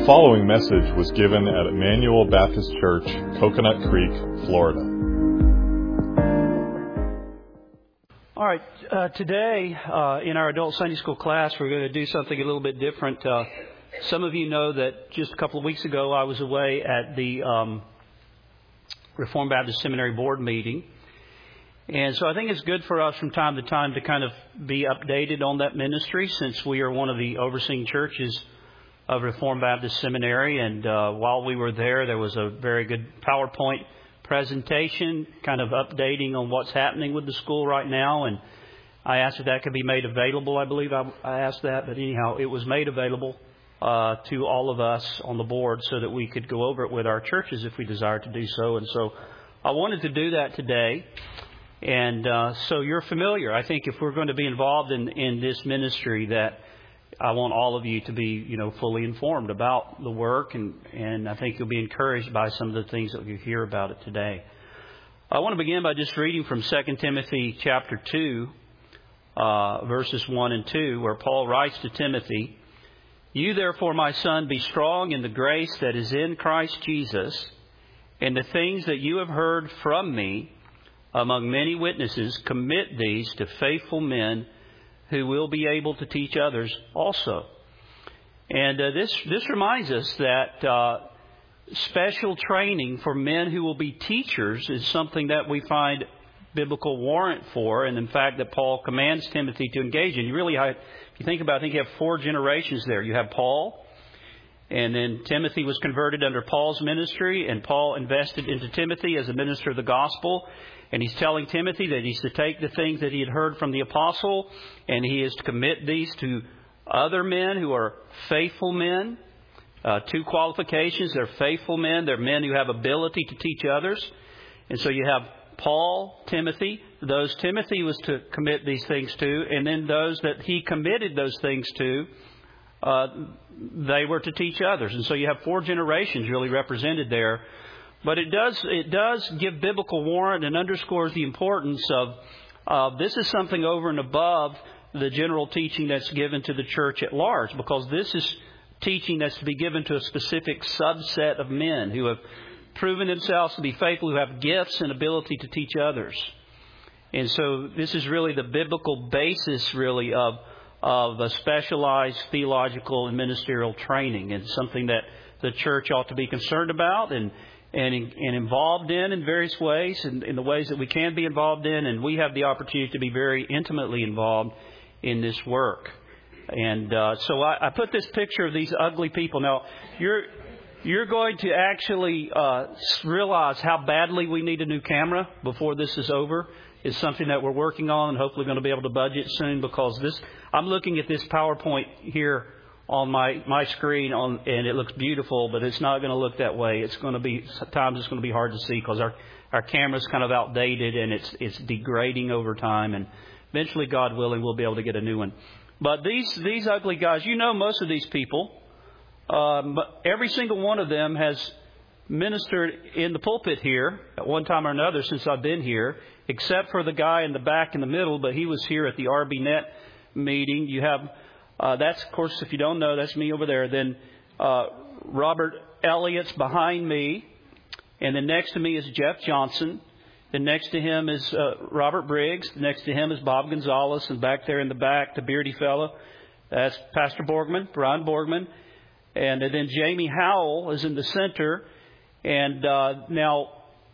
following message was given at Emmanuel Baptist Church, Coconut Creek, Florida. All right, today in our adult Sunday school class, we're going to do something a little bit different. Some of you know that just a couple of weeks ago, I was away at the Reformed Baptist Seminary Board meeting. And so I think it's good for us from time to time to kind of be updated on that ministry, since we are one of the overseeing churches of Reformed Baptist Seminary. And while we were there was a very good PowerPoint presentation kind of updating on what's happening with the school right now. And I asked if that could be made available. I believe I asked that. But anyhow, it was made available to all of us on the board so that we could go over it with our churches if we desired to do so. And so I wanted to do that today. And so you're familiar. I think if we're going to be involved in this ministry, that I want all of you to be, fully informed about the work. And I think you'll be encouraged by some of the things that you hear about it today. I want to begin by just reading from 2 Timothy chapter 2, verses 1 and 2, where Paul writes to Timothy, "You therefore, my son, be strong in the grace that is in Christ Jesus, and the things that you have heard from me among many witnesses, commit these to faithful men who will be able to teach others also." And this reminds us that special training for men who will be teachers is something that we find biblical warrant for, and in fact that Paul commands Timothy to engage in. If you think about it, I think you have 4 generations there. You have Paul, and then Timothy was converted under Paul's ministry, and Paul invested into Timothy as a minister of the gospel. And he's telling Timothy that he's to take the things that he had heard from the apostle, and he is to commit these to other men who are faithful men. 2 qualifications. They're faithful men. They're men who have ability to teach others. And so you have Paul, Timothy. Those Timothy was to commit these things to. And then those that he committed those things to, they were to teach others. And so you have 4 generations really represented there. But it does give biblical warrant and underscores the importance of this is something over and above the general teaching that's given to the church at large, because this is teaching that's to be given to a specific subset of men who have proven themselves to be faithful, who have gifts and ability to teach others. And so this is really the biblical basis, really, of a specialized theological and ministerial training, and something that the church ought to be concerned about and involved in various ways, and in the ways that we can be involved in. And we have the opportunity to be very intimately involved in this work. And so I put this picture of these ugly people. Now, you're going to actually realize how badly we need a new camera before this is over. It's something that we're working on and hopefully going to be able to budget soon, because I'm looking at this PowerPoint here on my screen, and it looks beautiful, but it's not going to look that way. Sometimes it's going to be hard to see, because our camera's kind of outdated, and it's degrading over time, and eventually, God willing, we'll be able to get a new one. But these ugly guys, most of these people, but every single one of them has ministered in the pulpit here at one time or another since I've been here, except for the guy in the back in the middle, but he was here at the RBNet meeting. You have that's, of course, if you don't know, that's me over there. Then Robert Elliott's behind me. And then next to me is Jeff Johnson. Then next to him is Robert Briggs. Next to him is Bob Gonzalez. And back there in the back, the beardy fellow, that's Pastor Borgman, Brian Borgman. And then Jamie Howell is in the center. And now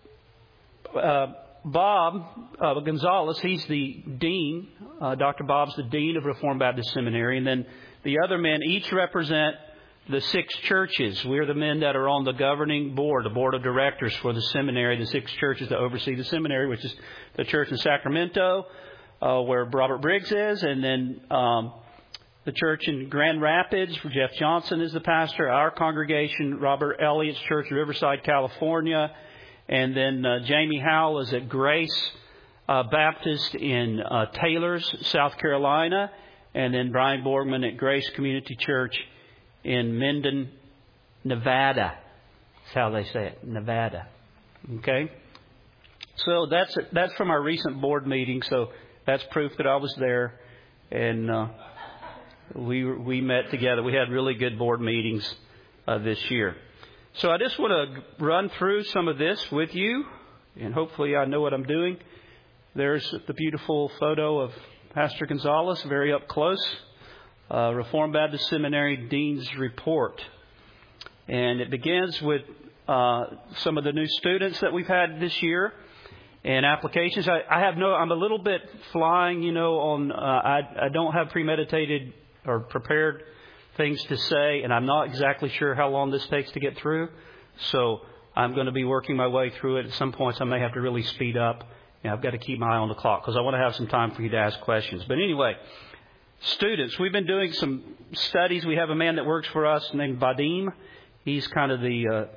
Bob Gonzalez, he's the dean. Dr. Bob's the dean of Reformed Baptist Seminary. And then the other men each represent the 6 churches. We're the men that are on the governing board, the board of directors for the seminary, the 6 churches that oversee the seminary, which is the church in Sacramento, where Robert Briggs is, and then the church in Grand Rapids, where Jeff Johnson is the pastor, our congregation, Robert Elliott's Church in Riverside, California, and then Jamie Howell is at Grace Baptist in Taylors, South Carolina, and then Brian Borgman at Grace Community Church in Minden, Nevada. That's how they say it, Nevada. Okay? So that's from our recent board meeting, so that's proof that I was there. And we met together. We had really good board meetings this year. So I just want to run through some of this with you, and hopefully I know what I'm doing. There's the beautiful photo of Pastor Gonzalez, very up close. Reformed Baptist Seminary Dean's Report. And it begins with some of the new students that we've had this year and applications. I'm a little bit flying, on, I don't have premeditated or prepared things to say, and I'm not exactly sure how long this takes to get through. So I'm going to be working my way through it. At some points I may have to really speed up. I've got to keep my eye on the clock because I want to have some time for you to ask questions. But anyway, students, we've been doing some studies. We have a man that works for us named Vadim. He's kind of the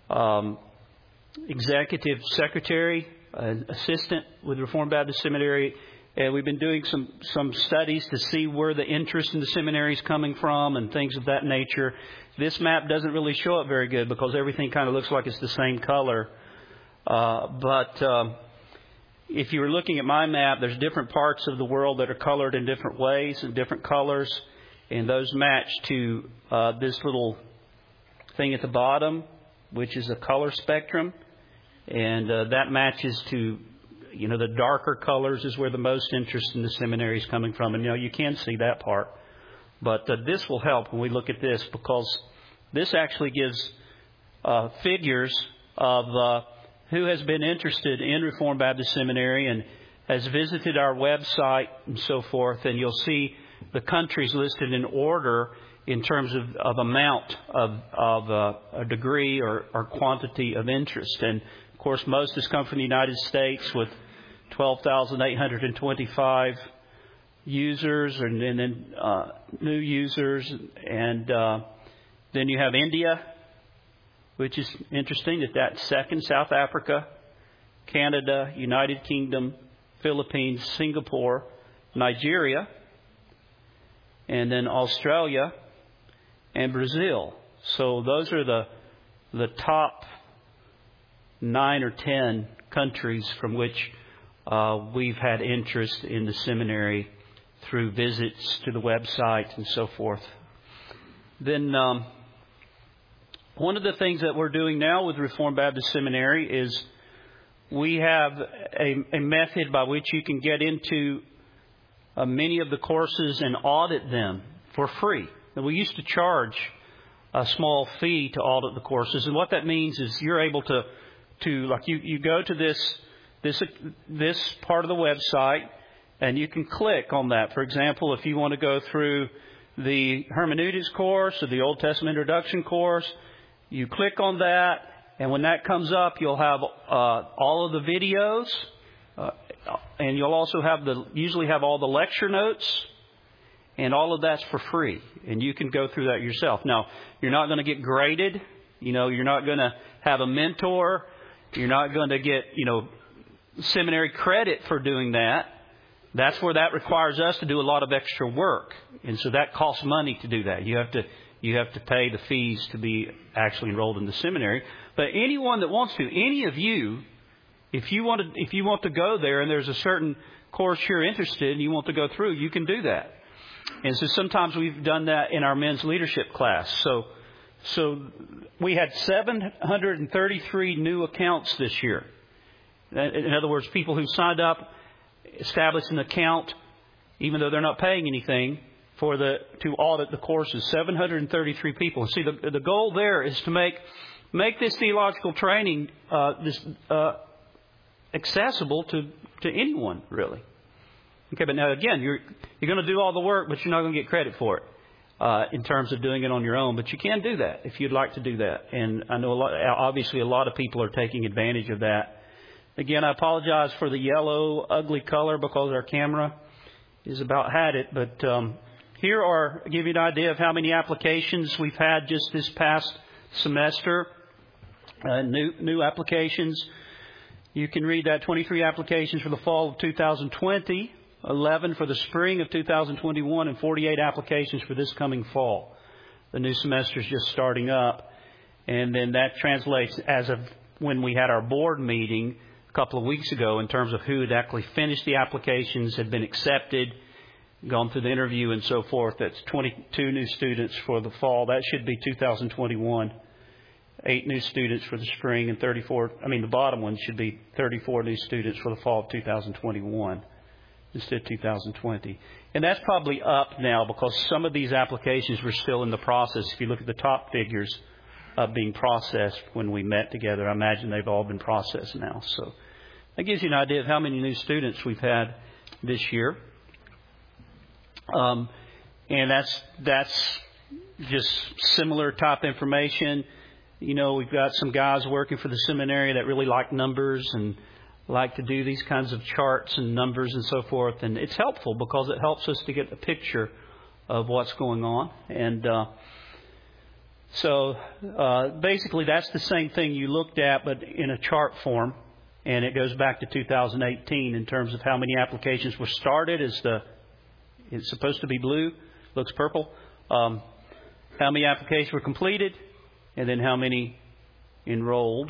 executive secretary, assistant with Reformed Baptist Seminary. And we've been doing some studies to see where the interest in the seminary is coming from and things of that nature. This map doesn't really show up very good because everything kind of looks like it's the same color. But if you were looking at my map, there's different parts of the world that are colored in different ways and different colors. And those match to this little thing at the bottom, which is a color spectrum. And that matches to, the darker colors is where the most interest in the seminary is coming from. And, you can see that part. But this will help when we look at this because this actually gives figures of who has been interested in Reformed Baptist Seminary and has visited our website and so forth. And you'll see the countries listed in order in terms of amount of a degree or quantity of interest. And, of course, most has come from the United States with 12,825 users and then new users. And then you have India, which is interesting that that's second. South Africa, Canada, United Kingdom, Philippines, Singapore, Nigeria, and then Australia and Brazil. So those are the top 9 or 10 countries from which we've had interest in the seminary through visits to the website and so forth. Then one of the things that we're doing now with Reformed Baptist Seminary is we have a method by which you can get into many of the courses and audit them for free. And we used to charge a small fee to audit the courses. And what that means is you're able to like you go to this part of the website and you can click on that. For example, if you want to go through the hermeneutics course or the Old Testament introduction course, you click on that, and when that comes up, you'll have all of the videos, and you'll also usually have all the lecture notes, and all of that's for free, and you can go through that yourself. Now, you're not going to get graded. You're not going to have a mentor. You're not going to get, seminary credit for doing that. That's where that requires us to do a lot of extra work, and so that costs money to do that. You have to pay the fees to be actually enrolled in the seminary. But anyone that wants to, any of you, if you want to go there and there's a certain course you're interested in, you want to go through, you can do that. And so sometimes we've done that in our men's leadership class. So we had 733 new accounts this year. In other words, people who signed up, established an account, even though they're not paying anything, to audit the courses. 733 people. See, the goal there is to make this theological training accessible to anyone, really. Okay, but now again, you're going to do all the work, but you're not going to get credit for it in terms of doing it on your own. But you can do that if you'd like to do that. And I know obviously a lot of people are taking advantage of that. Again, I apologize for the yellow, ugly color because our camera is about had it, but here I'll give you an idea of how many applications we've had just this past semester. New applications. You can read that 23 applications for the fall of 2020, 11 for the spring of 2021, and 48 applications for this coming fall. The new semester is just starting up. And then that translates as of when we had our board meeting a couple of weeks ago in terms of who had actually finished the applications, had been accepted, gone through the interview and so forth. That's 22 new students for the fall. That should be 2021. 8 new students for the spring and 34. The bottom one should be 34 new students for the fall of 2021 instead of 2020. And that's probably up now because some of these applications were still in the process. If you look at the top figures of being processed when we met together, I imagine they've all been processed now. So that gives you an idea of how many new students we've had this year. And that's just similar type information. We've got some guys working for the seminary that really like numbers and like to do these kinds of charts and numbers and so forth. And it's helpful because it helps us to get a picture of what's going on. And so basically that's the same thing you looked at, but in a chart form. And it goes back to 2018 in terms of how many applications were started. It's supposed to be blue, looks purple. How many applications were completed, and then how many enrolled.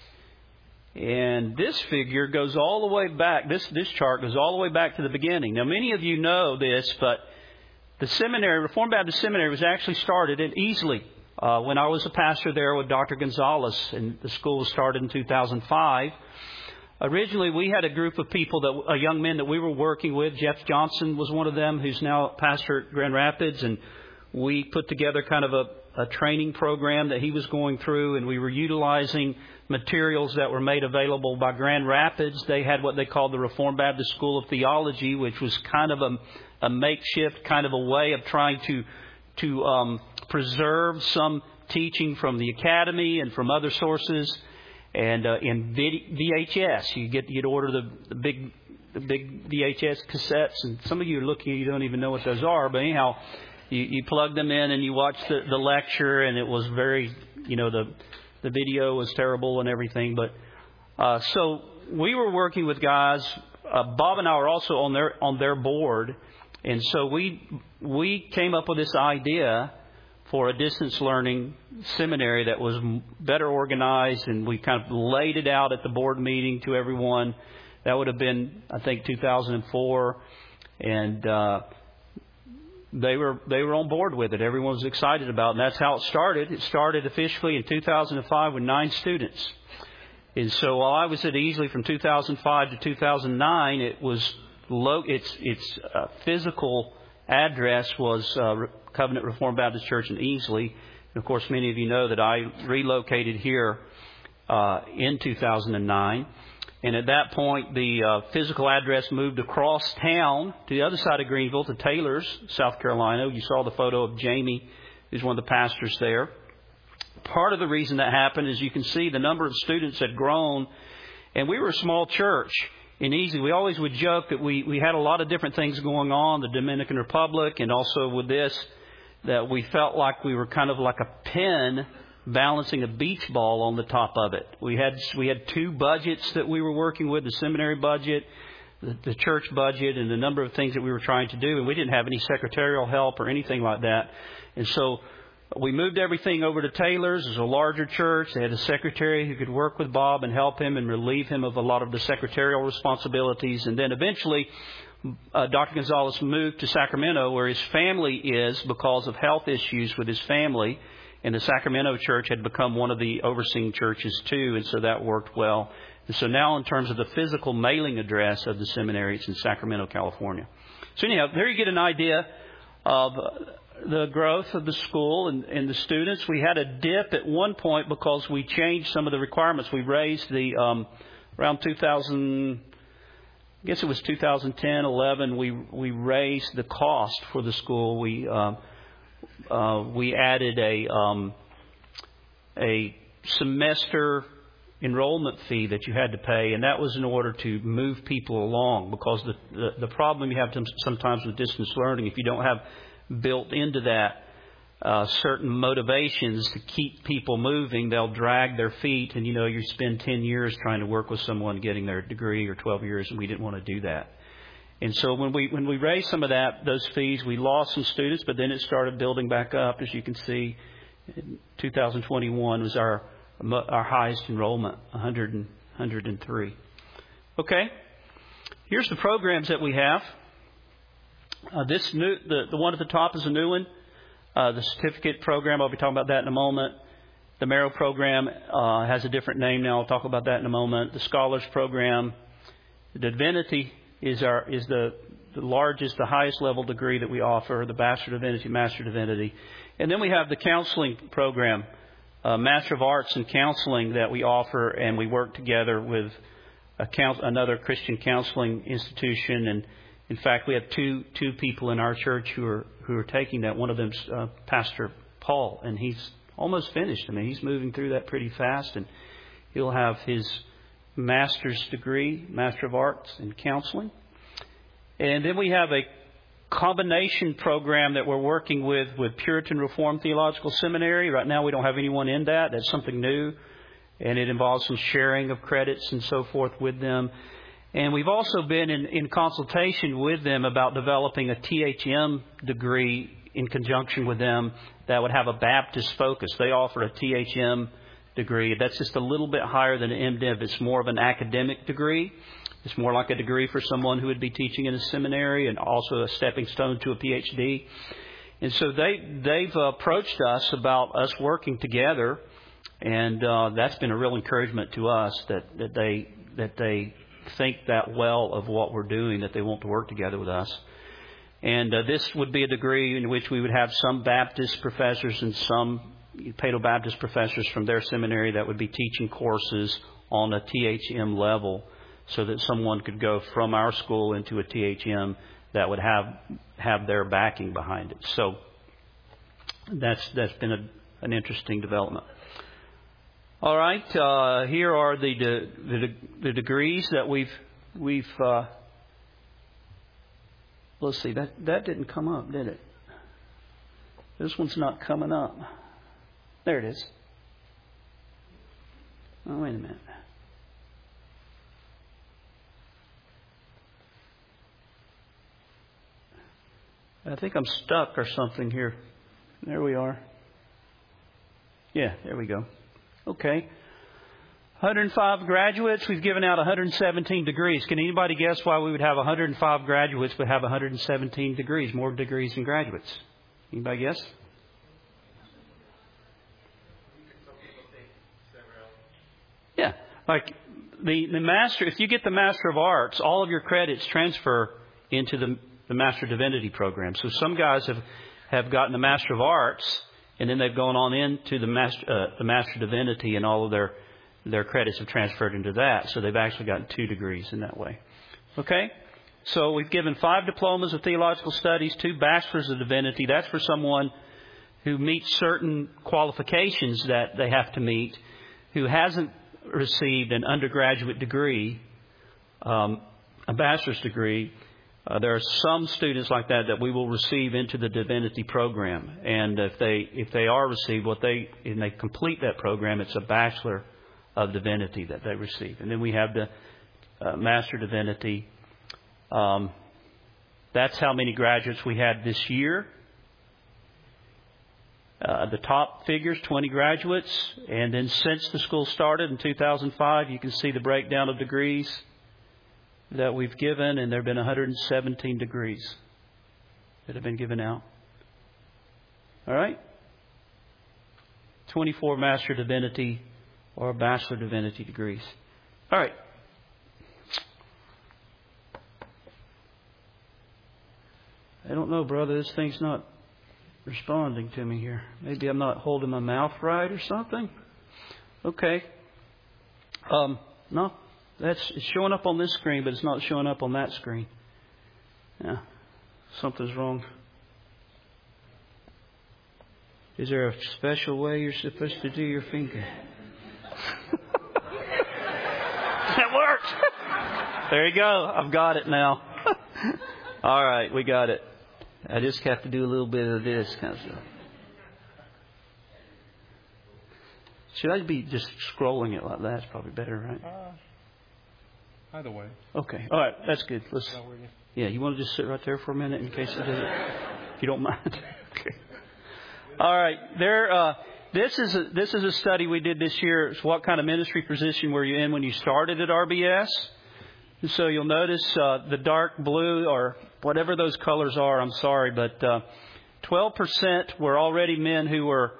And this figure goes all the way back. This chart goes all the way back to the beginning. Now, many of you know this, but the seminary, Reformed Baptist Seminary, was actually started in Easley. When I was a pastor there with Dr. Gonzalez, and the school was started in 2005. Originally, we had a group of people, young men that we were working with. Jeff Johnson was one of them, who's now pastor at Grand Rapids. And we put together kind of a training program that he was going through, and we were utilizing materials that were made available by Grand Rapids. They had what they called the Reformed Baptist School of Theology, which was kind of a makeshift kind of a way of trying to preserve some teaching from the academy and from other sources. And in VHS, you'd order the big VHS cassettes, and some of you are looking, you don't even know what those are. But anyhow, you plug them in and you watch the lecture, and it was very, the video was terrible and everything. But so we were working with guys. Bob and I were also on their board, and so we came up with this idea for a distance learning seminary that was better organized, and we kind of laid it out at the board meeting to everyone. That would have been, I think, 2004, and they were on board with it. Everyone was excited about it, and that's how it started. It started officially in 2005 with 9 students. And so while I was at Easley from 2005 to 2009, its physical address was Covenant Reformed Baptist Church in Easley. And of course, many of you know that I relocated here in 2009. And at that point, the physical address moved across town to the other side of Greenville to Taylors, South Carolina. You saw the photo of Jamie, who's one of the pastors there. Part of the reason that happened is you can see the number of students had grown. And we were a small church in Easley. We always would joke that we had a lot of different things going on, the Dominican Republic, and also with this, that we felt like we were kind of like a pin balancing a beach ball on the top of it. We had 2 budgets that we were working with, the seminary budget, the church budget, and the number of things that we were trying to do. And we didn't have any secretarial help or anything like that. And so we moved everything over to Taylor's. It was a larger church. They had a secretary who could work with Bob and help him and relieve him of a lot of the secretarial responsibilities. And then eventually, Dr. Gonzalez moved to Sacramento, where his family is, because of health issues with his family. And the Sacramento church had become one of the overseeing churches too, and so that worked well. And so now in terms of the physical mailing address of the seminary, it's in Sacramento, California. So anyhow, there you get an idea of the growth of the school and the students. We had a dip at one point because we changed some of the requirements. We raised the, around 2000, I guess it was 2010, 11, we raised the cost for the school. We added a semester enrollment fee that you had to pay, and that was in order to move people along, because the problem you have sometimes with distance learning, if you don't have built into that certain motivations to keep people moving, they'll drag their feet, and you spend 10 years trying to work with someone getting their degree, or 12 years, and we didn't want to do that. And so when we raised some of those fees, we lost some students, but then it started building back up. As you can see, 2021 was our highest enrollment, 103. Okay, here's the programs that we have. The one at the top is a new one. The certificate program, I'll be talking about that in a moment. The Marrow program has a different name now. I'll talk about that in a moment. The Scholars program, the Divinity is the largest, the highest level degree that we offer, the Bachelor of Divinity, Master of Divinity. And then we have the counseling program, Master of Arts in Counseling that we offer, and we work together with another Christian counseling institution. And in fact, we have two people in our church who are taking that. One of them's Pastor Paul, and he's almost finished. I mean, he's moving through that pretty fast, and he'll have his master's degree, Master of Arts in Counseling. And then we have a combination program that we're working with Puritan Reformed Theological Seminary. Right now we don't have anyone in that. That's something new. And it involves some sharing of credits and so forth with them. And we've also been in consultation with them about developing a THM degree in conjunction with them that would have a Baptist focus. They offer a THM degree. That's just a little bit higher than an MDiv. It's more of an academic degree. It's more like a degree for someone who would be teaching in a seminary, and also a stepping stone to a PhD. And so they've approached us about us working together, and that's been a real encouragement to us that they think that well of what we're doing, that they want to work together with us. And this would be a degree in which we would have some Baptist professors and some Paedo-Baptist professors from their seminary that would be teaching courses on a THM level, so that someone could go from our school into a THM that would have their backing behind it. So that's been an interesting development. All right, here are the degrees that we've let's see, that didn't come up, did it? This one's not coming up. There it is. Oh, wait a minute. I think I'm stuck or something here. There we are. Yeah, there we go. Okay. 105 graduates. We've given out 117 degrees. Can anybody guess why we would have 105 graduates but have 117 degrees? More degrees than graduates. Anybody guess? Yeah. Like the master, if you get the Master of Arts, all of your credits transfer into the Master of Divinity program. So some guys have gotten the Master of Arts, and then they've gone on into the Master of Divinity, and all of their credits have transferred into that. So they've actually gotten 2 degrees in that way. Okay? So we've given 5 diplomas of theological studies, 2 bachelors of divinity. That's for someone who meets certain qualifications that they have to meet, who hasn't received an undergraduate degree, a bachelor's degree. There are some students like that we will receive into the divinity program, and if they are received, and they complete that program, it's a Bachelor of Divinity that they receive. And then we have the Master of Divinity. That's how many graduates we had this year. The top figures, 20 graduates, and then since the school started in 2005, you can see the breakdown of degrees that we've given, and there have been 117 degrees that have been given out. All right? 24 Master of Divinity or Bachelor of Divinity degrees. All right. I don't know, brother. This thing's not responding to me here. Maybe I'm not holding my mouth right or something. Okay. No. It's showing up on this screen, but it's not showing up on that screen. Yeah, something's wrong. Is there a special way you're supposed to do your finger? That worked. There you go. I've got it now. All right, we got it. I just have to do a little bit of this kind of stuff. Should I be just scrolling it like that? It's probably better, right? Either way. Okay. All right. That's good. Yeah, you want to just sit right there for a minute in case it doesn't, if you don't mind. Okay. All right. This is a study we did this year. It's what kind of ministry position were you in when you started at RBS? And so you'll notice the dark blue, or whatever those colors are, I'm sorry, but 12% were already men who were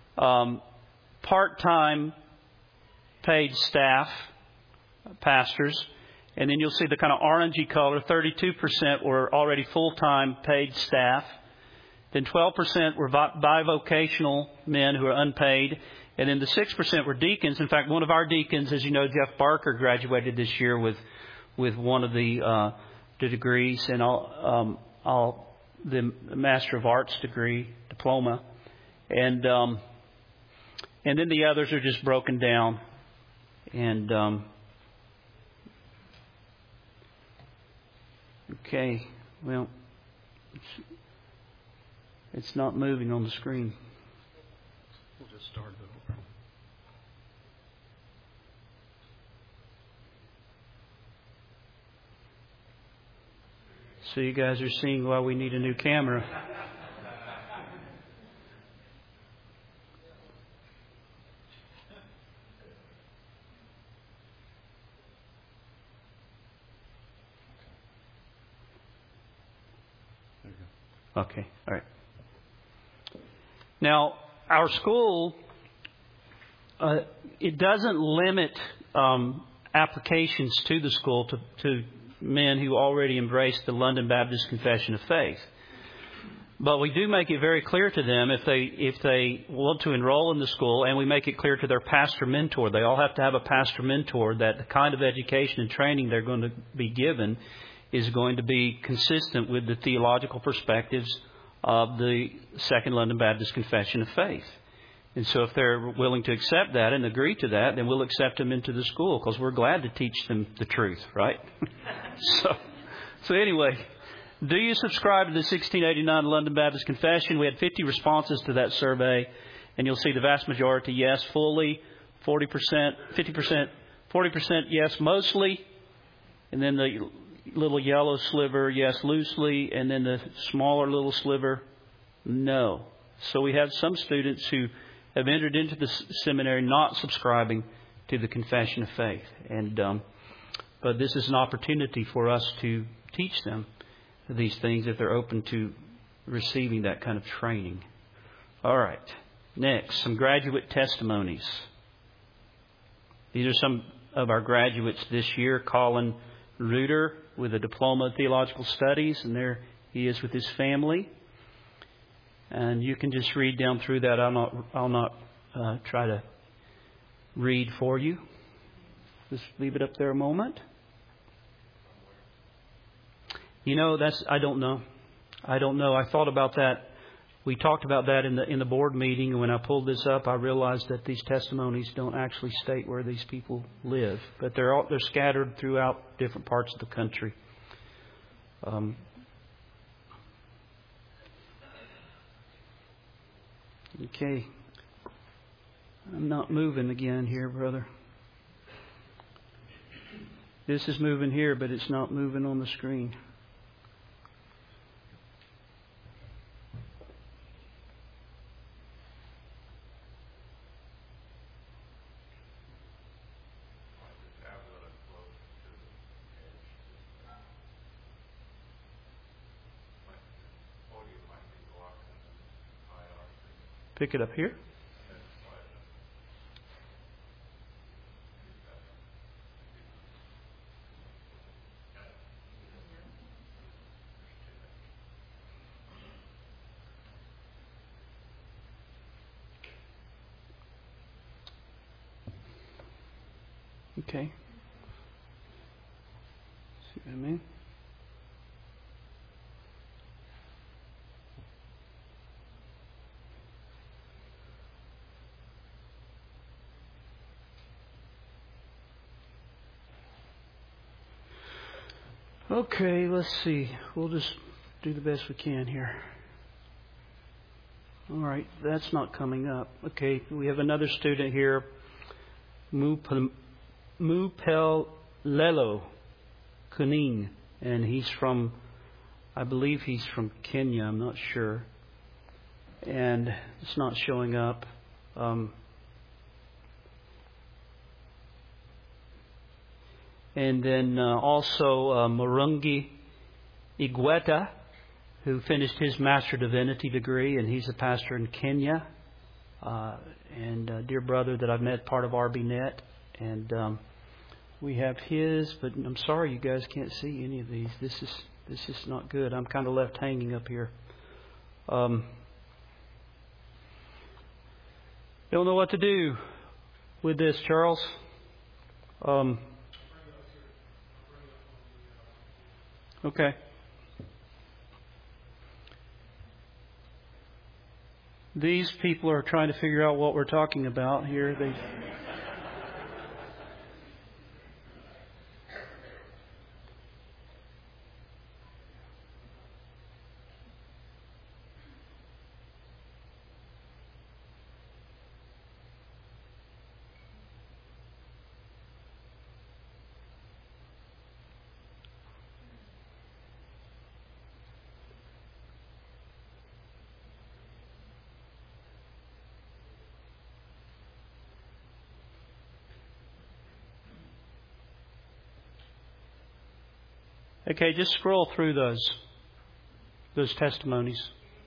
part-time paid staff, pastors. And then you'll see the kind of orangey color, 32% were already full-time paid staff. Then 12% were bivocational men who are unpaid. And then the 6% were deacons. In fact, one of our deacons, as you know, Jeff Barker, graduated this year with one of the degrees, and the Master of Arts degree, diploma. And then the others are just broken down. And okay, well, it's not moving on the screen. We'll just start it over. So you guys are seeing why we need a new camera. Okay, all right. Now, our school, it doesn't limit applications to the school to men who already embraced the London Baptist Confession of Faith. But we do make it very clear to them if they want to enroll in the school, and we make it clear to their pastor mentor. They all have to have a pastor mentor that the kind of education and training they're going to be given is going to be consistent with the theological perspectives of the Second London Baptist Confession of Faith. And so if they're willing to accept that and agree to that, then we'll accept them into the school, because we're glad to teach them the truth, right? So anyway, do you subscribe to the 1689 London Baptist Confession? We had 50 responses to that survey, and you'll see the vast majority yes, fully, 40%, 50%, 40% yes, mostly, and then the little yellow sliver, yes, loosely, and then the smaller little sliver, no. So we have some students who have entered into the seminary not subscribing to the Confession of Faith. And but this is an opportunity for us to teach them these things if they're open to receiving that kind of training. All right. Next, some graduate testimonies. These are some of our graduates this year. Colin Reuter with a diploma in theological studies, and there he is with his family. And you can just read down through that. I'll not try to read for you. Just leave it up there a moment. You know, I don't know. I thought about that. We talked about that in the board meeting, and when I pulled this up, I realized that these testimonies don't actually state where these people live, but they're scattered throughout different parts of the country. Okay, I'm not moving again here, brother. This is moving here, but it's not moving on the screen. Pick it up here. Okay. See what I mean? Okay, let's see. We'll just do the best we can here. All right, that's not coming up. Okay, we have another student here, Mupelelo Kuning, and he's from, I believe he's from Kenya, I'm not sure. And it's not showing up. And then also Murungi Igueta, who finished his Master of Divinity degree, and he's a pastor in Kenya. And a dear brother that I've met, part of RBNet. And we have his, but I'm sorry you guys can't see any of these. This is not good. I'm kind of left hanging up here. Don't know what to do with this, Charles. Okay. These people are trying to figure out what we're talking about here. Okay, just scroll through those testimonies.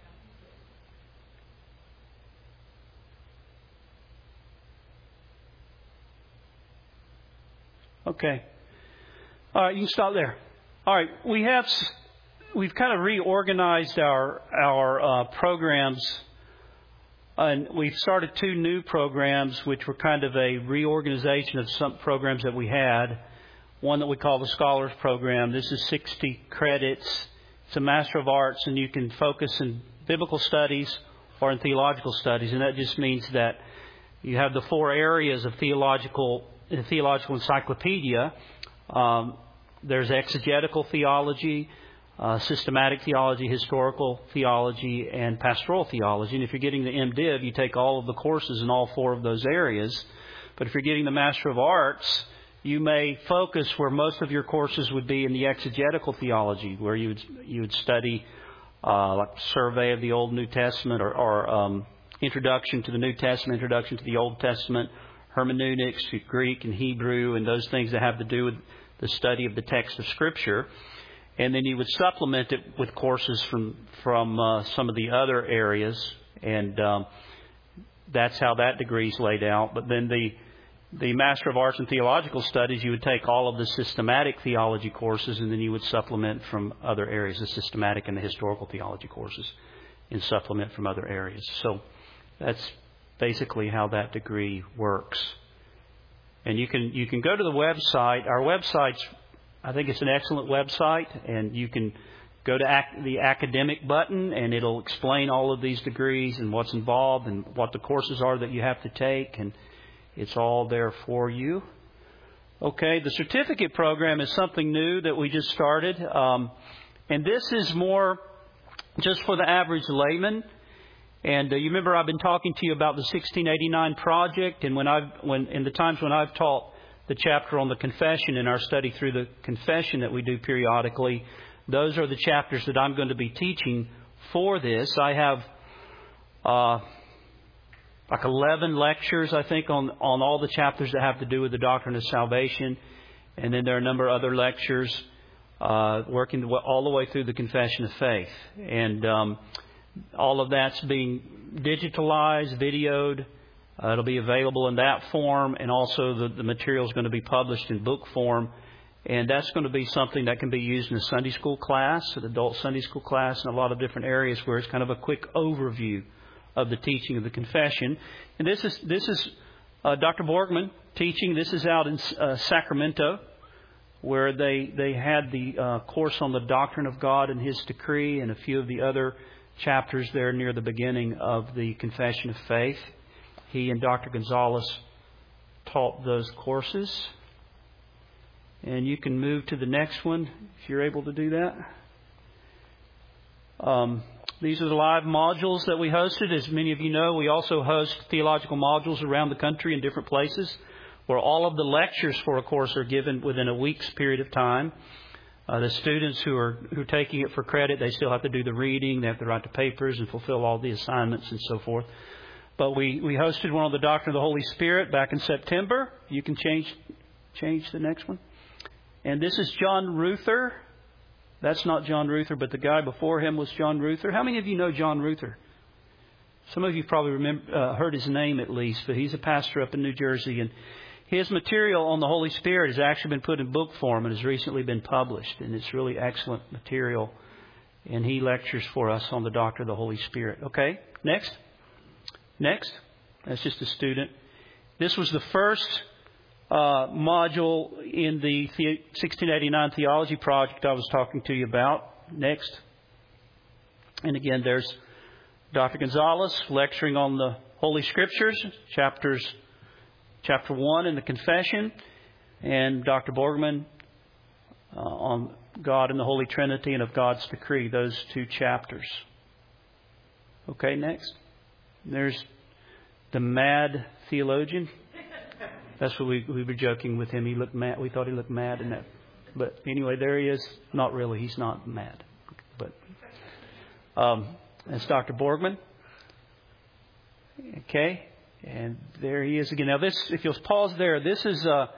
Okay. All right, you can stop there. All right, we've kind of reorganized our programs, and we've started 2 new programs, which were kind of a reorganization of some programs that we had. One that we call the Scholars Program. This is 60 credits. It's a Master of Arts, and you can focus in biblical studies or in theological studies. And that just means that you have the 4 areas of theological encyclopedia. There's exegetical theology, systematic theology, historical theology, and pastoral theology. And if you're getting the MDiv, you take all of the courses in all 4 of those areas. But if you're getting the Master of Arts, you may focus where most of your courses would be in the exegetical theology, where you would study like survey of the Old New Testament or introduction to the New Testament, introduction to the Old Testament, hermeneutics, Greek and Hebrew, and those things that have to do with the study of the text of Scripture. And then you would supplement it with courses from some of the other areas, and that's how that degree is laid out. But then the Master of Arts in Theological Studies, you would take all of the systematic theology courses, and then you would supplement from other areas, the systematic and the historical theology courses, and supplement from other areas. So that's basically how that degree works. And you can go to the website. Our website's, I think it's an excellent website, and you can go to the academic button, and it'll explain all of these degrees and what's involved and what the courses are that you have to take, and it's all there for you. Okay, the certificate program is something new that we just started. And this is more just for the average layman. And you remember I've been talking to you about the 1689 project, and when in the times when I've taught the chapter on the confession in our study through the confession that we do periodically, those are the chapters that I'm going to be teaching for this. I have like 11 lectures, I think, on all the chapters that have to do with the doctrine of salvation. And then there are a number of other lectures working all the way through the confession of faith. And all of that's being digitalized, videoed. It'll be available in that form. And also the material is going to be published in book form. And that's going to be something that can be used in a Sunday school class, an adult Sunday school class, and a lot of different areas where it's kind of a quick overview of the teaching of the confession. And this is Dr. Borgman teaching. This is out in Sacramento, where they had the course on the doctrine of God and His decree, and a few of the other chapters there near the beginning of the confession of faith. He and Dr. Gonzalez taught those courses. And you can move to the next one if you're able to do that. These are the live modules that we hosted. As many of you know, we also host theological modules around the country in different places where all of the lectures for a course are given within a week's period of time. The students who are taking it for credit, they still have to do the reading, they have to write the papers and fulfill all the assignments and so forth. But we hosted one on the doctrine of the Holy Spirit back in September. You can change the next one. And this is John Ruther. That's not John Ruther, but the guy before him was John Ruther. How many of you know John Ruther? Some of you probably heard his name at least, but he's a pastor up in New Jersey. And his material on the Holy Spirit has actually been put in book form and has recently been published. And it's really excellent material. And he lectures for us on the doctrine of the Holy Spirit. Okay, next. Next. That's just a student. This was the first module in the 1689 theology project I was talking to you about. Next. And again, there's Dr. Gonzalez lecturing on the Holy Scriptures, chapter 1 in the Confession, and Dr. Borgman on God and the Holy Trinity and of God's decree, those 2 chapters. Okay, next. There's the mad theologian. That's what we were joking with him. He looked mad. We thought he looked mad in that. But anyway, there he is. Not really. He's not mad. But that's Dr. Borgman. Okay. And there he is again. Now this, if you'll pause there, this is not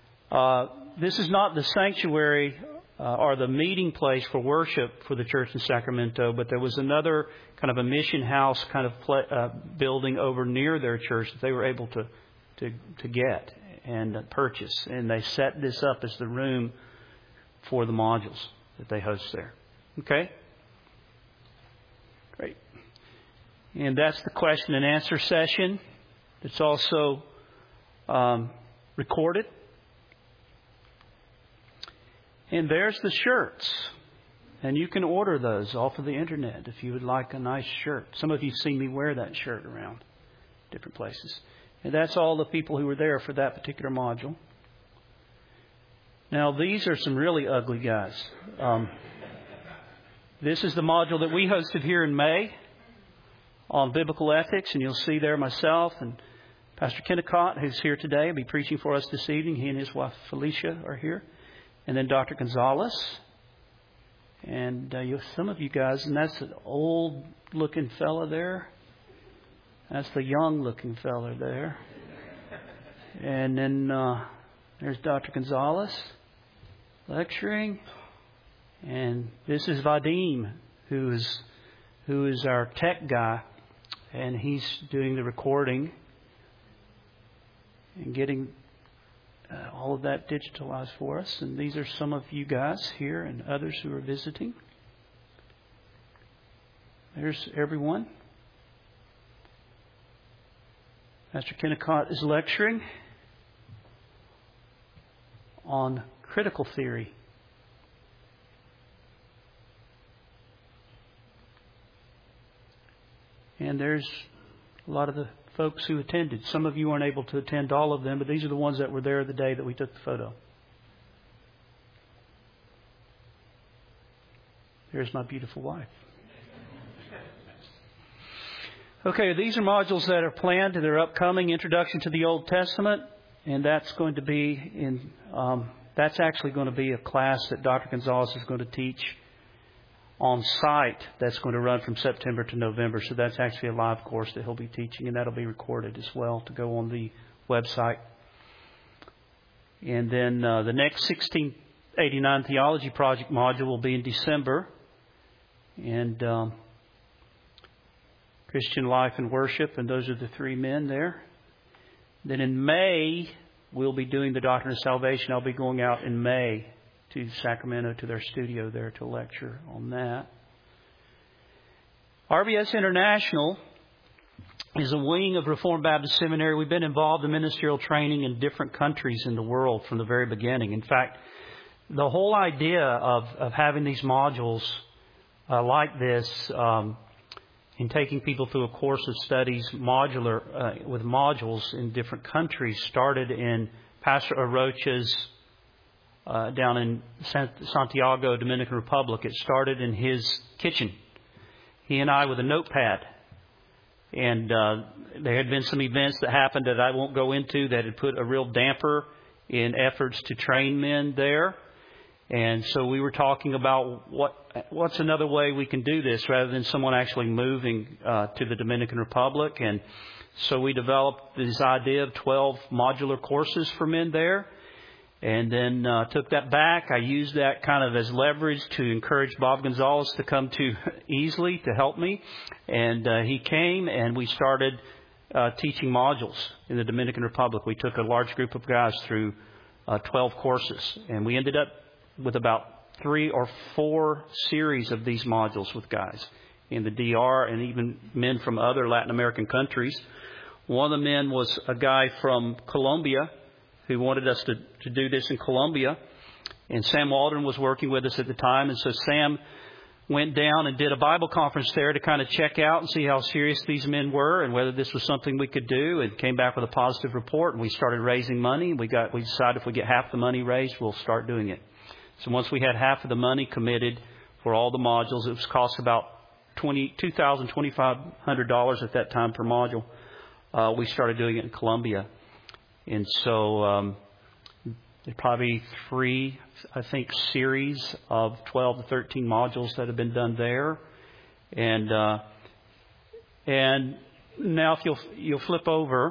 the sanctuary or the meeting place for worship for the church in Sacramento, but there was another kind of a mission house kind of building over near their church that they were able to get and purchase. And they set this up as the room for the modules that they host there. Okay? Great. And that's the question and answer session. It's also recorded. And there's the shirts. And you can order those off of the internet if you would like a nice shirt. Some of you have seen me wear that shirt around different places. And that's all the people who were there for that particular module. Now, these are some really ugly guys. This is the module that we hosted here in May on biblical ethics. And you'll see there myself and Pastor Kennicott, who's here today, will be preaching for us this evening. He and his wife Felicia are here. And then Dr. Gonzalez. And some of you guys, and that's an old-looking fella there. That's the young-looking fella there. And then there's Dr. Gonzalez lecturing. And this is Vadim, who is our tech guy. And he's doing the recording and getting all of that digitalized for us. And these are some of you guys here and others who are visiting. There's everyone. Pastor Kennicott is lecturing on critical theory. And there's a lot of the folks who attended. Some of you weren't able to attend all of them, but these are the ones that were there the day that we took the photo. There's my beautiful wife. Okay, these are modules that are planned. They're upcoming. Introduction to the Old Testament, and that's going to be that's actually going to be a class that Dr. Gonzalez is going to teach on site. That's going to run from September to November. So that's actually a live course that he'll be teaching, and that'll be recorded as well to go on the website. And then the next 1689 Theology Project module will be in December. And Christian Life and Worship, and those are the 3 men there. Then in May, we'll be doing the Doctrine of Salvation. I'll be going out in May to Sacramento to their studio there to lecture on that. RBS International is a wing of Reformed Baptist Seminary. We've been involved in ministerial training in different countries in the world from the very beginning. In fact, the whole idea of having these modules like this, in taking people through a course of studies with modules in different countries, started in Pastor Arocha's down in Santiago, Dominican Republic. It started in his kitchen. He and I with a notepad. And there had been some events that happened that I won't go into that had put a real damper in efforts to train men there. And so we were talking about what's another way we can do this rather than someone actually moving to the Dominican Republic. And so we developed this idea of 12 modular courses for men there. And then took that back. I used that kind of as leverage to encourage Bob Gonzalez to come to Easley to help me. And he came, and we started teaching modules in the Dominican Republic. We took a large group of guys through 12 courses. And we ended up with about 3 or 4 series of these modules with guys in the DR and even men from other Latin American countries. One of the men was a guy from Colombia who wanted us to do this in Colombia. And Sam Waldron was working with us at the time. And so Sam went down and did a Bible conference there to kind of check out and see how serious these men were and whether this was something we could do, and came back with a positive report. And we started raising money. We decided if we get half the money raised, we'll start doing it. So once we had half of the money committed for all the modules, it was cost about $2,000, $2,500 at that time per module. We started doing it in Colombia. And so there's probably 3, I think, series of 12 to 13 modules that have been done there. And now if you'll flip over,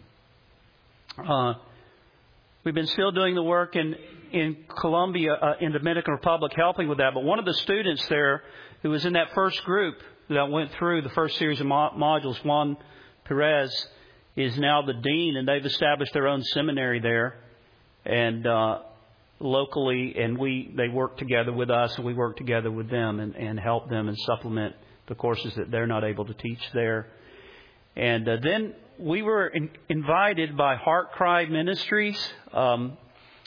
we've been still doing the work in Colombia, in the Dominican Republic, helping with that. But one of the students there who was in that first group that went through the first series of modules, Juan Perez, is now the dean, and they've established their own seminary there, and locally, and they work together with us, and we work together with them and help them and supplement the courses that they're not able to teach there. And then we were invited by Heart Cry Ministries. Now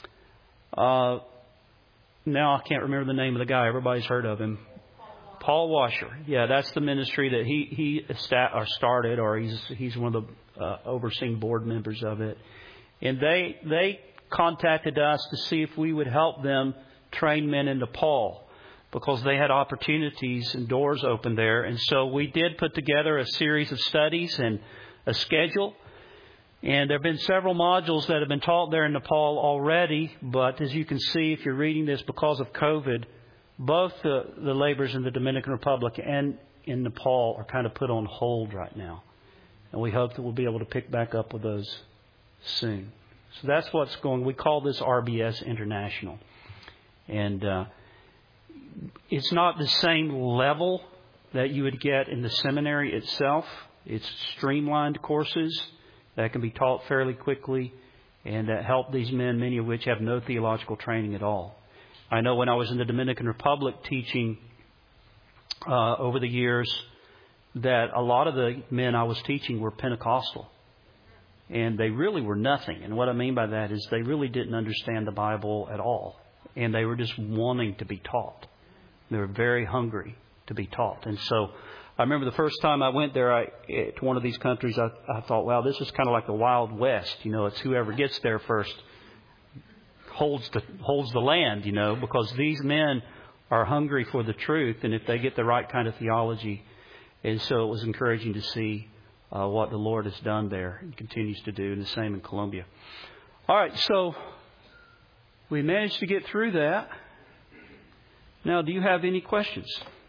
I can't remember the name of the guy. Everybody's heard of him. Paul Washer. Yeah, that's the ministry that he started, or he's one of the overseeing board members of it. And they contacted us to see if we would help them train men in Nepal, because they had opportunities and doors open there. And so we did put together a series of studies and a schedule. And there have been several modules that have been taught there in Nepal already. But as you can see, if you're reading this, because of COVID, both the labors in the Dominican Republic and in Nepal are kind of put on hold right now. And we hope that we'll be able to pick back up with those soon. So that's what's going. We call this RBS International. And it's not the same level that you would get in the seminary itself. It's streamlined courses that can be taught fairly quickly and that help these men, many of which have no theological training at all. I know when I was in the Dominican Republic teaching over the years, that a lot of the men I was teaching were Pentecostal. And they really were nothing. And what I mean by that is they really didn't understand the Bible at all. And they were just wanting to be taught. They were very hungry to be taught. And so I remember the first time I went there to one of these countries, I thought, wow, this is kind of like the Wild West. You know, it's whoever gets there first holds the land, you know, because these men are hungry for the truth, and if they get the right kind of theology. And so it was encouraging to see what the Lord has done there and continues to do, and the same in Colombia. All right, so we managed to get through that. Now, do you have any questions?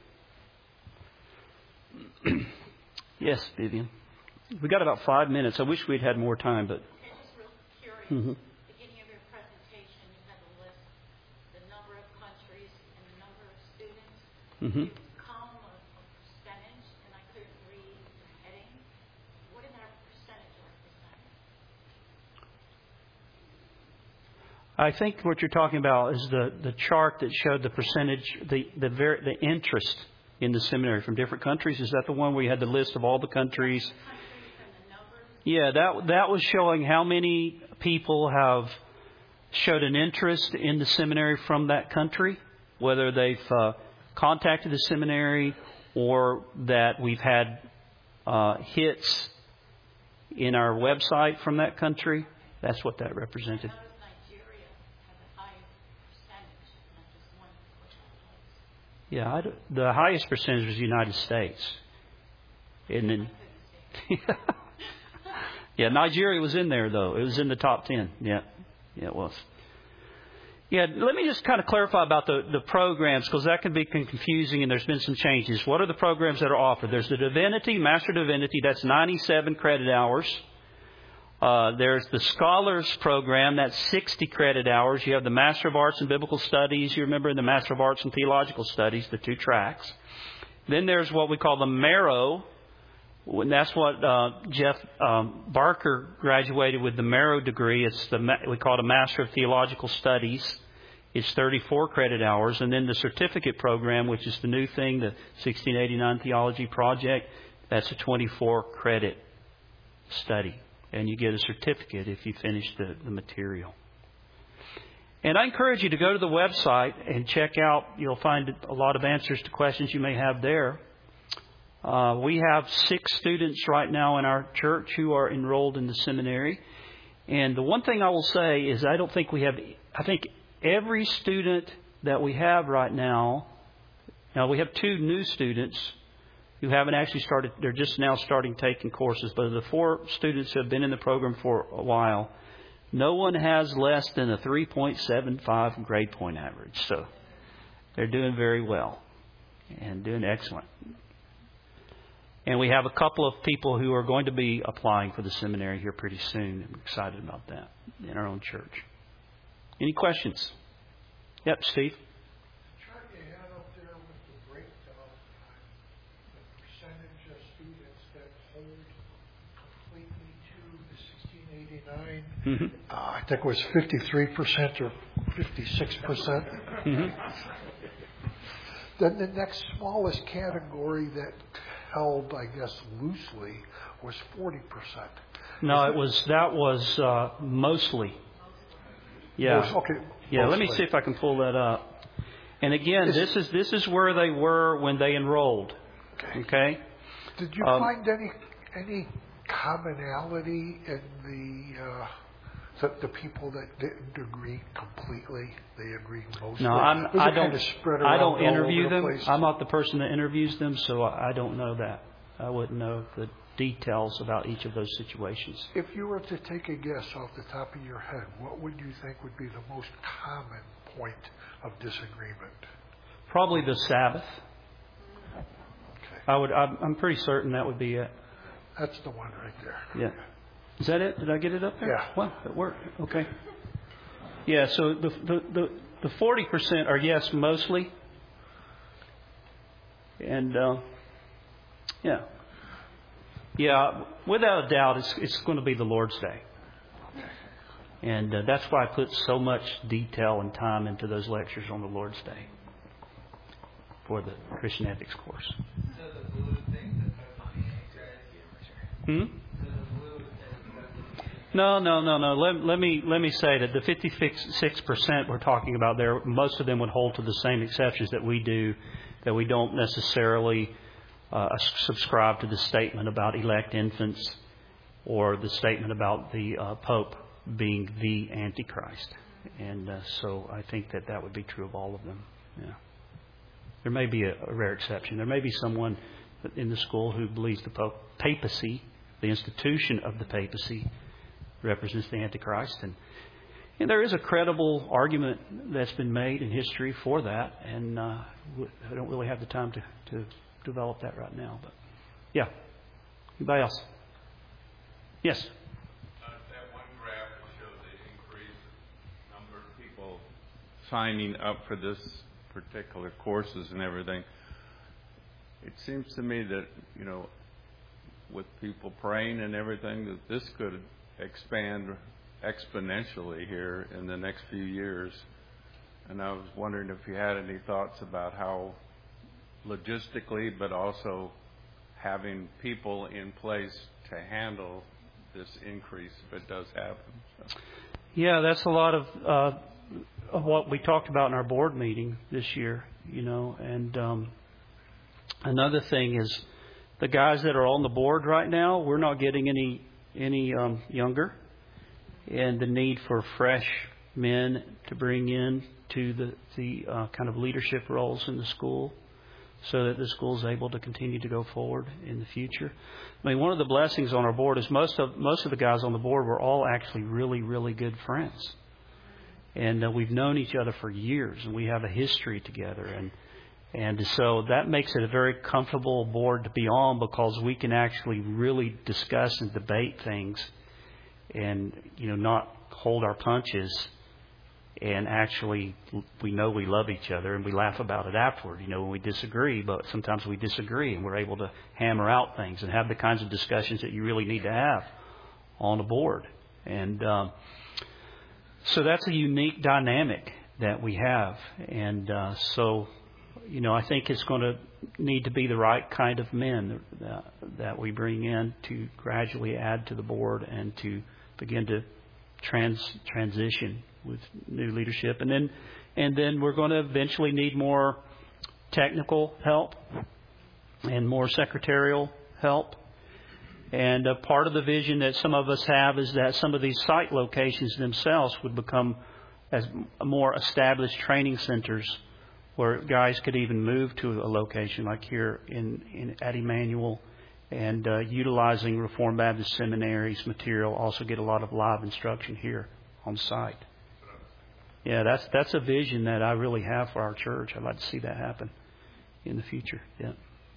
Yes, Vivian. We got about 5 minutes. I wish we'd had more time, but. I'm just real curious. Mm-hmm. Beginning of your presentation, you had the list, the number of countries and the number of students. Mm-hmm. Column of percentage, and I couldn't read the heading. What did that percentage represent? I think what you're talking about is the chart that showed the percentage, the interest in the seminary from different countries. Is that the one where you had the list of all the countries? Yeah, that was showing how many people have showed an interest in the seminary from that country, whether they've contacted the seminary or that we've had hits in our website from that country. That's what that represented. Nigeria had the highest percentage, not just one. Yeah, the highest percentage was United States. And then, yeah, Nigeria was in there, though. It was in the top 10. Yeah, it was. Yeah, let me just kind of clarify about the programs, because that can be confusing and there's been some changes. What are the programs that are offered? There's the Divinity, Master Divinity. That's 97 credit hours. There's the Scholars Program. That's 60 credit hours. You have the Master of Arts in Biblical Studies. You remember the Master of Arts in Theological Studies, the 2 tracks. Then there's what we call the Marrow. And that's what Jeff Barker graduated with, the Marrow degree. We call it a Master of Theological Studies. It's 34 credit hours. And then the Certificate Program, which is the new thing, the 1689 Theology Project, that's a 24 credit study. And you get a certificate if you finish the material. And I encourage you to go to the website and check out. You'll find a lot of answers to questions you may have there. We have 6 students right now in our church who are enrolled in the seminary. And the one thing I will say is I think every student that we have right now we have 2 new students who haven't actually started. They're just now starting taking courses. But of the 4 students who have been in the program for a while, no one has less than a 3.75 grade point average. So they're doing very well and doing excellent. And we have a couple of people who are going to be applying for the seminary here pretty soon. I'm excited about that in our own church. Any questions? Yep, Steve. The chart you had up there with the breakdown on the percentage of students that hold completely to the 1689, I think it was 53% or 56%. Then the next smallest category that held, I guess, loosely was 40%. No, that was mostly. Yeah. Okay. Yeah. Let me see if I can pull that up. And again, this is where they were when they enrolled. Okay. Did you find any commonality in the people that didn't agree completely? They agreed mostly. No, I don't interview them. Place? I'm not the person that interviews them, so I don't know that. I wouldn't know the details about each of those situations. If you were to take a guess off the top of your head, what would you think would be the most common point of disagreement? Probably the Sabbath. Okay. I'm pretty certain that would be it. That's the one right there. Yeah. Is that it? Did I get it up there? Yeah. Well, it worked. Okay. Yeah. So the 40% are yes, mostly. And yeah, without a doubt, it's going to be the Lord's Day. And that's why I put so much detail and time into those lectures on the Lord's Day for the Christian Ethics course. No. Let me say that the 56% we're talking about there, most of them would hold to the same exceptions that we do, that we don't necessarily subscribe to the statement about elect infants or the statement about the Pope being the Antichrist. And so I think that would be true of all of them. Yeah. There may be a rare exception. There may be someone in the school who believes the papacy, the institution of the papacy, represents the Antichrist. And there is a credible argument that's been made in history for that. And I don't really have the time to develop that right now. But yeah. Anybody else? Yes. That one graph that showed the increased number of people signing up for this particular courses and everything. It seems to me that, with people praying and everything, that this could expand exponentially here in the next few years. And I was wondering if you had any thoughts about how logistically, but also having people in place to handle this increase if it does happen. So. Yeah, that's a lot of what we talked about in our board meeting this year, and another thing is the guys that are on the board right now, we're not getting any younger, and the need for fresh men to bring in to the kind of leadership roles in the school so that the school is able to continue to go forward in the future. I mean, one of the blessings on our board is most of the guys on the board were all actually really, really good friends. And we've known each other for years, and we have a history together. And so that makes it a very comfortable board to be on because we can actually really discuss and debate things and not hold our punches. And actually, we know we love each other, and we laugh about it afterward. When we disagree, but sometimes we disagree, and we're able to hammer out things and have the kinds of discussions that you really need to have on a board. And so that's a unique dynamic that we have. And so I think it's going to need to be the right kind of men that we bring in to gradually add to the board and to begin to transition with new leadership. And then we're going to eventually need more technical help and more secretarial help. And a part of the vision that some of us have is that some of these site locations themselves would become as more established training centers where guys could even move to a location like here at Emmanuel, and utilizing Reformed Baptist Seminary's material, also get a lot of live instruction here on site. Yeah, that's a vision that I really have for our church. I'd like to see that happen in the future. Yeah.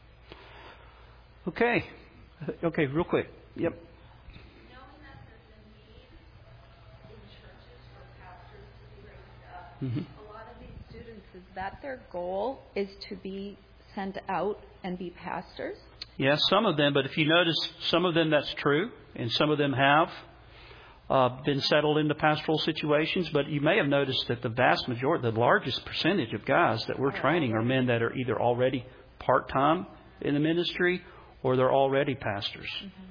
Okay, real quick. Yep. Knowing that there's a need in churches for pastors to be raised up, a lot of these students, is that their goal, is to be sent out and be pastors? Yes, some of them. But if you notice, some of them that's true, and some of them have been settled into pastoral situations. But you may have noticed that the vast majority, the largest percentage of guys that we're training are men that are either already part-time in the ministry or they're already pastors.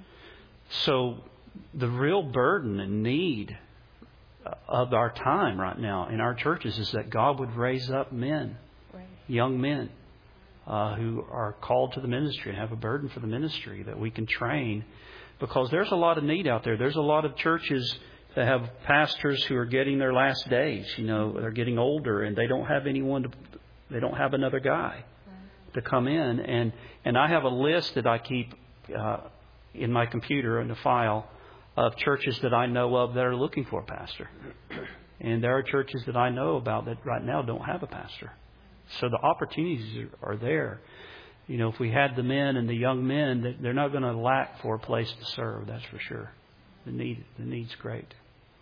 So the real burden and need of our time right now in our churches is that God would raise up men, young men, who are called to the ministry and have a burden for the ministry that we can train, because there's a lot of need out there. There's a lot of churches that have pastors who are getting their last days. They're getting older and they don't have they don't have another guy to come in. And I have a list that I keep in my computer in a file of churches that I know of that are looking for a pastor. And there are churches that I know about that right now don't have a pastor. So the opportunities are there. If we had the men and the young men, they're not going to lack for a place to serve. That's for sure. The need's great.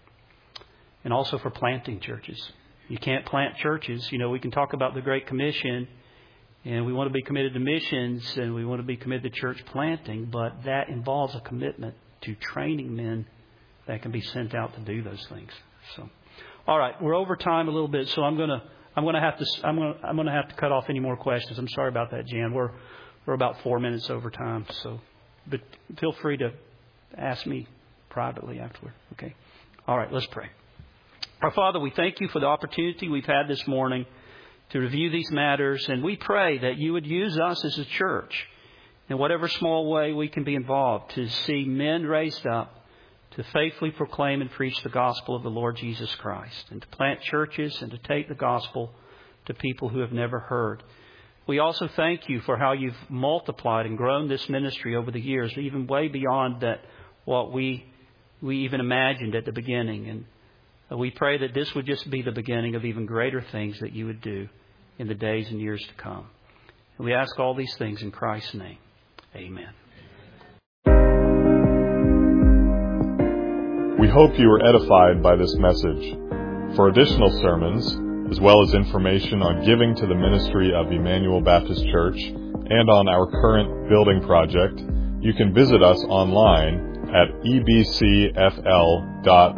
And also for planting churches. You can't plant churches. We can talk about the Great Commission, and we want to be committed to missions, and we want to be committed to church planting, but that involves a commitment to training men that can be sent out to do those things. So, all right, we're over time a little bit, so I'm going to have to cut off any more questions. I'm sorry about that, Jan. We're about 4 minutes over time. But feel free to ask me privately afterward. Okay. All right. Let's pray. Our Father, we thank you for the opportunity we've had this morning to review these matters, and we pray that you would use us as a church in whatever small way we can be involved to see men raised up to faithfully proclaim and preach the gospel of the Lord Jesus Christ, and to plant churches and to take the gospel to people who have never heard. We also thank you for how you've multiplied and grown this ministry over the years, even way beyond that what we even imagined at the beginning. And we pray that this would just be the beginning of even greater things that you would do in the days and years to come. And we ask all these things in Christ's name. Amen. We hope you were edified by this message. For additional sermons, as well as information on giving to the ministry of Emmanuel Baptist Church and on our current building project, you can visit us online at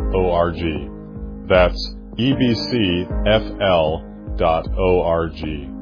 ebcfl.org. That's ebcfl.org.